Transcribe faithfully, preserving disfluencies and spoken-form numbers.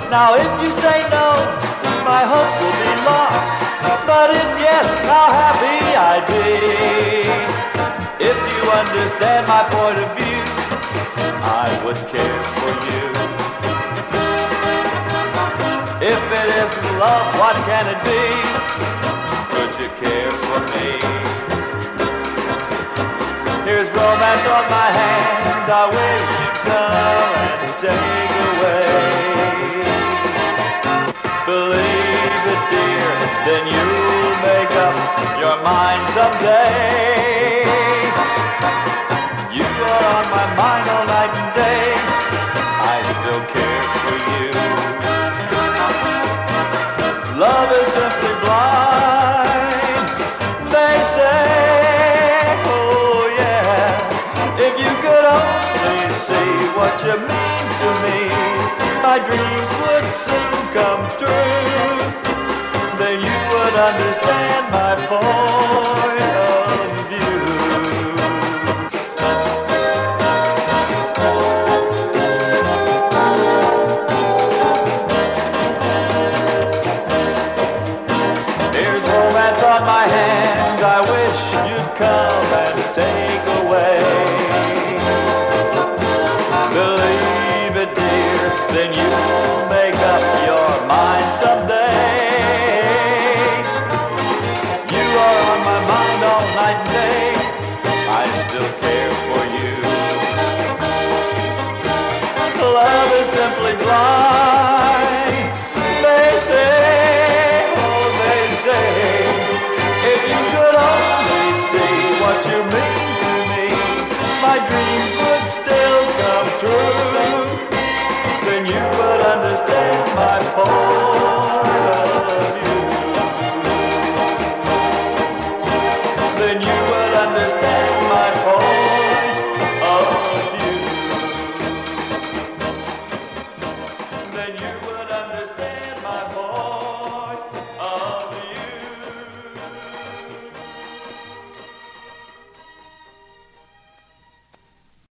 Now if you say no, my hopes will be lost. But if yes, how happy I'd be. If you understand my point of view, I would care for you. If it isn't love, what can it be? Could you care for me? Here's romance on my hands, I wish you'd come and take away. Believe it, dear, then you'll make up your mind someday. You are on my mind all night and day, I still care for you. Love is simply blind, they say, oh yeah. If you could only see what you mean to me, my dreams would soon come true. Then you would understand my point of view. Here's romance on my hands, I wish you'd come and take away. Believe it, dear, then you'll make up your mind someday. You are on my mind all night and day, I still care for you. Love is simply blind, they say, oh they say. If you could only see what you mean to me, my dreams would still come true. Then you would understand my point of view. Then you would understand